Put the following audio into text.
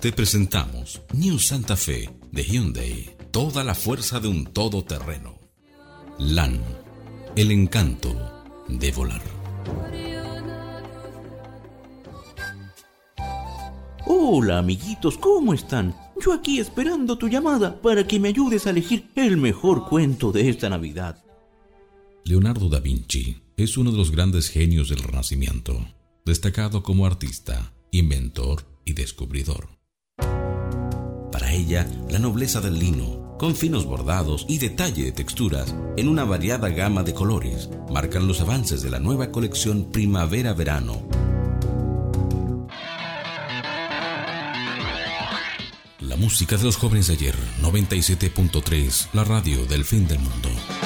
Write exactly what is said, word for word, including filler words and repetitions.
Te presentamos New Santa Fe de Hyundai. Toda la fuerza de un todoterreno. LAN, el encanto de volar. Hola amiguitos, ¿cómo están? Yo aquí esperando tu llamada para que me ayudes a elegir el mejor cuento de esta Navidad. Leonardo da Vinci es uno de los grandes genios del Renacimiento, destacado como artista, inventor y descubridor. Para ella, la nobleza del lino, con finos bordados y detalle de texturas en una variada gama de colores, marcan los avances de la nueva colección Primavera-Verano. La música de los jóvenes de ayer, noventa y siete punto tres, la radio del fin del mundo.